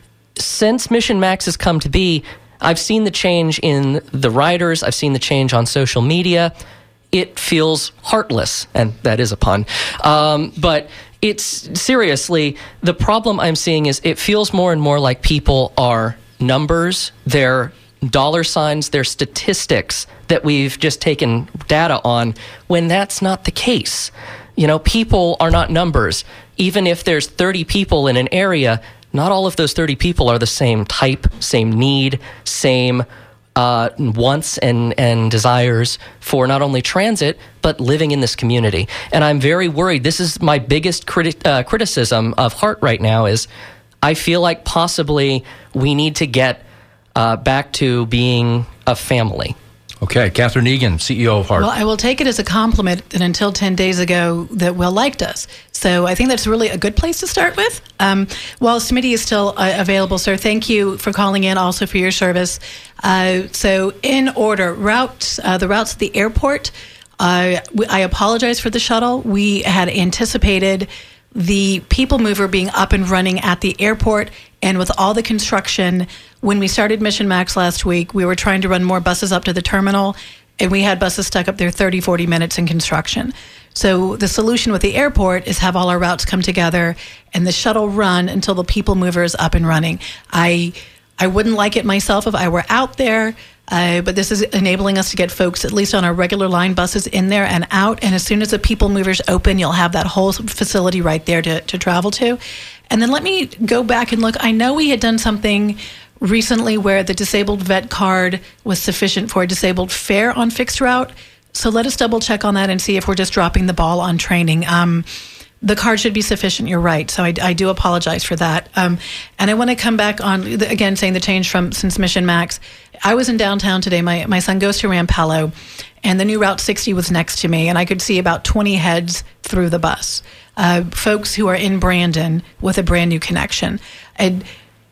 Since Mission Max has come to be, I've seen the change in the riders. I've seen the change on social media. It feels heartless, and that is a pun. Um, but it's seriously, the problem I'm seeing is it feels more and more like people are numbers. They're dollar signs, they're statistics that we've just taken data on, when that's not the case. You know, people are not numbers. Even if there's thirty people in an area, not all of those thirty people are the same type, same need, same uh, wants and, and desires for not only transit, but living in this community. And I'm very worried. This is my biggest criti- uh, criticism of HART right now is I feel like possibly we need to get Uh, back to being a family. Okay, Catherine Egan, C E O of HART. Well, I will take it as a compliment that until ten days ago that Will liked us. So I think that's really a good place to start with. Um, while Smitty is still uh, available, sir, thank you for calling in, also for your service. Uh, so in order, routes, uh, the routes at the airport, uh, I apologize for the shuttle. We had anticipated the People Mover being up and running at the airport, and with all the construction, when we started Mission Max last week, we were trying to run more buses up to the terminal, and we had buses stuck up there thirty, forty minutes in construction. So the solution with the airport is have all our routes come together and the shuttle run until the People Mover is up and running. I I wouldn't like it myself if I were out there, uh, but this is enabling us to get folks, at least on our regular line buses, in there and out. And as soon as the People Mover's open, you'll have that whole facility right there to, to travel to. And then let me go back and look. I know we had done something recently where the disabled vet card was sufficient for a disabled fare on fixed route. So let us double check on that and see if we're just dropping the ball on training. Um, the card should be sufficient. You're right. So I, I do apologize for that. Um, and I want to come back on, again, saying the change from since Mission Max. I was in downtown today. My, my son goes to Rampello, and the new Route sixty was next to me, and I could see about twenty heads through the bus. Uh, folks who are in Brandon with a brand new connection. And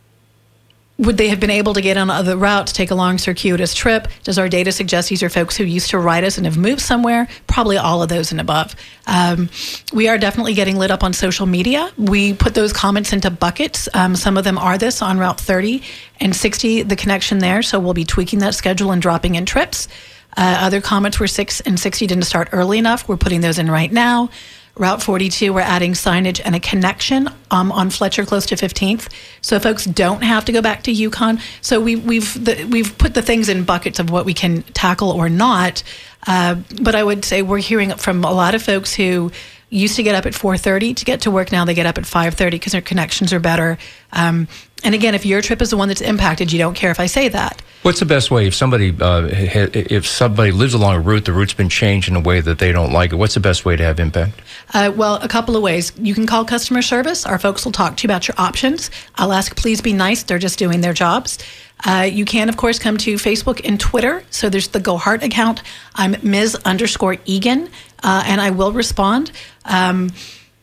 would they have been able to get on other routes, take a long circuitous trip? Does our data suggest these are folks who used to ride us and have moved somewhere? Probably all of those and above. Um, we are definitely getting lit up on social media. We put those comments into buckets. Um, some of them are this on Route thirty and sixty, the connection there. So we'll be tweaking that schedule and dropping in trips. Uh, other comments were six and sixty didn't start early enough. We're putting those in right now. Route forty-two, we're adding signage and a connection um, on Fletcher close to fifteenth, so folks don't have to go back to Yukon. So we, we've the, we've put the things in buckets of what we can tackle or not. Uh, but I would say we're hearing from a lot of folks who used to get up at four thirty to get to work. Now they get up at five thirty because their connections are better. Um, and again, if your trip is the one that's impacted, you don't care if I say that. What's the best way if somebody uh, if somebody lives along a route, the route's been changed in a way that they don't like it? What's the best way to have impact? Uh, well, a couple of ways. You can call customer service. Our folks will talk to you about your options. I'll ask, please be nice. They're just doing their jobs. Uh, you can, of course, come to Facebook and Twitter. So there's the Go Hart account. I'm Miz underscore Egan, uh, and I will respond. Um,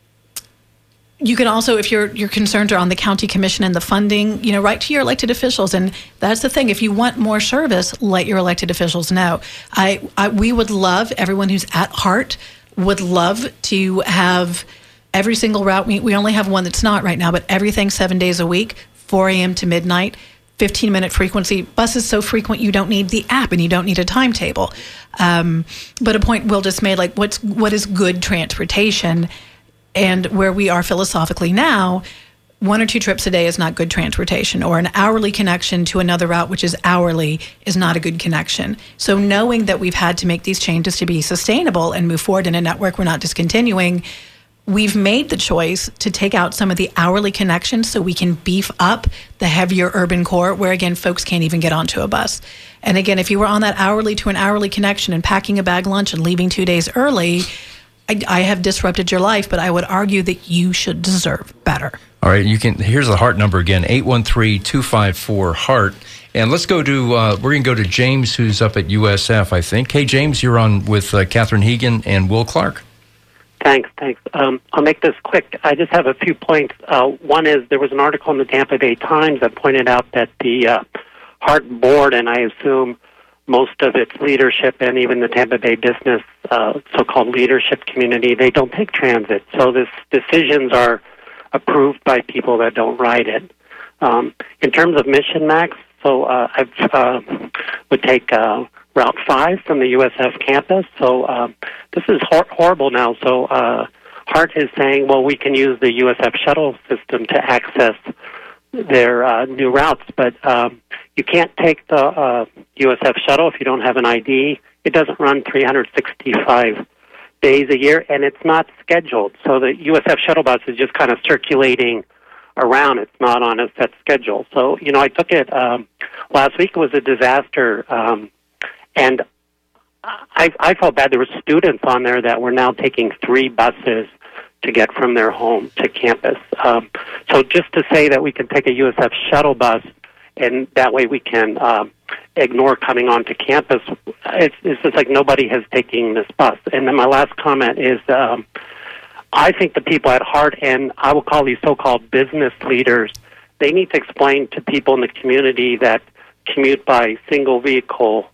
You can also, if your your concerns are on the county commission and the funding, you know, write to your elected officials. And that's the thing. If you want more service, let your elected officials know. I, I we would love, everyone who's at HART would love to have every single route. We, we only have one that's not right now, but everything seven days a week, four a.m. to midnight, fifteen minute frequency. Bus is so frequent you don't need the app and you don't need a timetable. Um, but a point Will just made, like, what's what is good transportation? And where we are philosophically now, one or two trips a day is not good transportation, or an hourly connection to another route, which is hourly, is not a good connection. So knowing that we've had to make these changes to be sustainable and move forward in a network we're not discontinuing, we've made the choice to take out some of the hourly connections so we can beef up the heavier urban core where, again, folks can't even get onto a bus. And again, if you were on that hourly to an hourly connection and packing a bag lunch and leaving two days early, I, I have disrupted your life, but I would argue that you should deserve better. All right, you can. Here's the HEART number again, eight one three, two five four, HEART. And let's go to, uh, we're going to go to James, who's up at U S F, I think. Hey, James, you're on with uh, Catherine Hegan and Will Clark. Thanks, thanks. Um, I'll make this quick. I just have a few points. Uh, one is there was an article in the Tampa Bay Times that pointed out that the uh, HEART board, and I assume most of its leadership and even the Tampa Bay business uh, so-called leadership community, they don't take transit. So this decisions are approved by people that don't ride it. Um, in terms of Mission Max, so uh, I uh, would take uh, Route five from the U S F campus. So uh, this is hor- horrible now. So uh, HEART is saying, well, we can use the U S F shuttle system to access their uh, new routes, but um, you can't take the uh, U S F shuttle if you don't have an I D. It doesn't run three hundred sixty-five days a year, and it's not scheduled. So the U S F shuttle bus is just kind of circulating around. It's not on a set schedule. So, you know, I took it um, last week. It was a disaster, um, and I, I felt bad. There were students on there that were now taking three buses to get from their home to campus. Um, so just to say that we can take a U S F shuttle bus and that way we can um, ignore coming onto campus, it's, it's just like nobody has taken this bus. And then my last comment is um, I think the people at HEART, and I will call these so-called business leaders, they need to explain to people in the community that commute by single vehicle,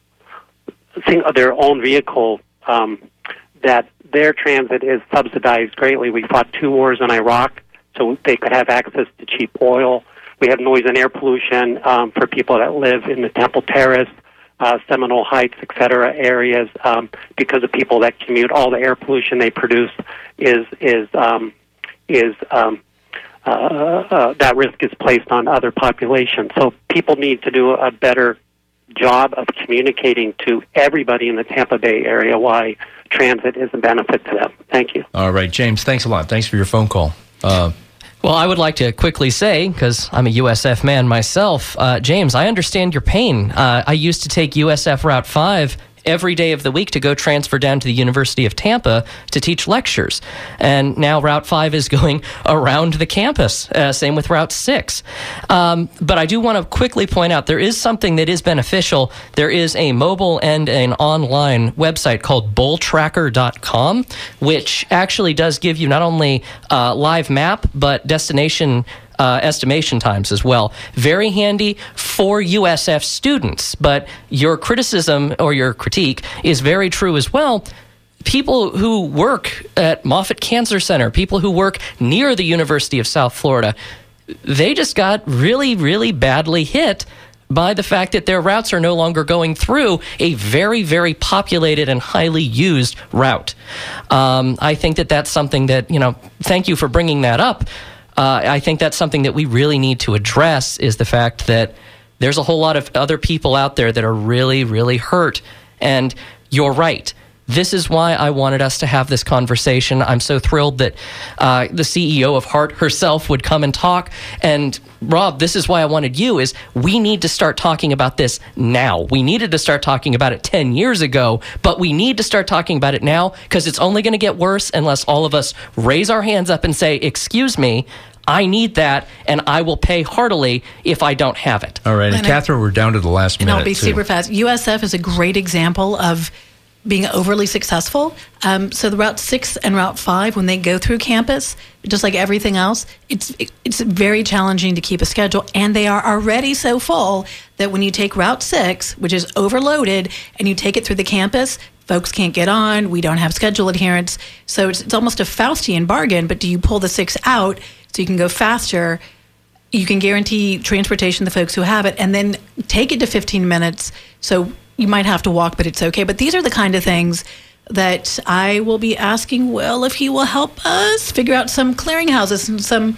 sing, their own vehicle, um, that their transit is subsidized greatly. We fought two wars in Iraq, so they could have access to cheap oil. We have noise and air pollution um, for people that live in the Temple Terrace, uh, Seminole Heights, et cetera, areas um, because of people that commute. All the air pollution they produce is is um, is um, uh, uh, that risk is placed on other populations. So people need to do a better job of communicating to everybody in the Tampa Bay area why transit is a benefit to them. Thank you. All right, James, thanks a lot. Thanks for your phone call. Uh, Well, I would like to quickly say, because I'm a U S F man myself, uh, James, I understand your pain. Uh, I used to take U S F Route five every day of the week to go transfer down to the University of Tampa to teach lectures. And now Route five is going around the campus. Uh, same with Route six. Um, but I do want to quickly point out there is something that is beneficial. There is a mobile and an online website called bull tracker dot com, which actually does give you not only uh, live map, but destination Uh, estimation times as well. Very handy for U S F students, but your criticism or your critique is very true as well. People who work at Moffitt Cancer Center, people who work near the University of South Florida, they just got really, really badly hit by the fact that their routes are no longer going through a very, very populated and highly used route. Um, I think that that's something that, you know, thank you for bringing that up. Uh, I think that's something that we really need to address is the fact that there's a whole lot of other people out there that are really, really hurt. And you're right. This is why I wanted us to have this conversation. I'm so thrilled that uh, the C E O of HEART herself would come and talk. And Rob, this is why I wanted you, is we need to start talking about this now. We needed to start talking about it ten years ago, but we need to start talking about it now because it's only going to get worse unless all of us raise our hands up and say, excuse me, I need that, and I will pay heartily if I don't have it. All right, and, and Catherine, I, we're down to the last and minute. And I'll be too. super fast. U S F is a great example of being overly successful. Um, so the Route six and Route five, when they go through campus, just like everything else, it's it's very challenging to keep a schedule, and they are already so full that when you take Route six, which is overloaded, and you take it through the campus, folks can't get on, we don't have schedule adherence. So it's, it's almost a Faustian bargain, but do you pull the six out so you can go faster? You can guarantee transportation to the folks who have it, and then take it to fifteen minutes. So you might have to walk, but it's okay. But these are the kind of things that I will be asking Will if he will help us figure out some clearinghouses and some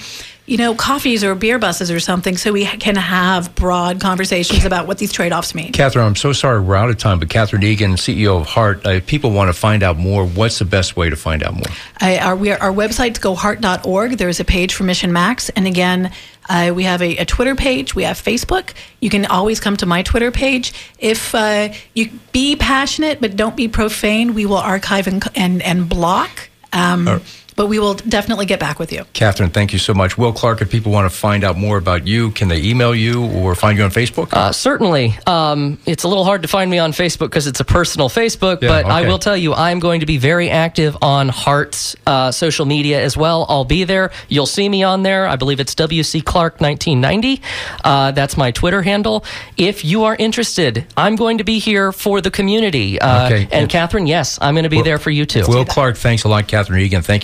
you know, coffees or beer buses or something, so we can have broad conversations about what these trade-offs mean. Catherine, I'm so sorry we're out of time, but Catherine Egan, C E O of Heart, uh, if people want to find out more, what's the best way to find out more? I, our, we are, our website's go heart dot org. There's a page for Mission Max. And again, uh, we have a, a Twitter page. We have Facebook. You can always come to my Twitter page. If uh, you be passionate but don't be profane, we will archive and, and, and block. Um, uh, But we will definitely get back with you. Catherine, thank you so much. Will Clark, if people want to find out more about you, can they email you or find you on Facebook? Uh, certainly. Um, it's a little hard to find me on Facebook because it's a personal Facebook, Yeah, but okay. I will tell you I'm going to be very active on Heart's uh, social media as well. I'll be there. You'll see me on there. I believe it's W C Clark nineteen ninety. Uh, that's my Twitter handle. If you are interested, I'm going to be here for the community. Uh, Okay. And Catherine, yes, I'm going to be Will- there for you too. Will Clark, thanks a lot. Catherine Egan, thank you.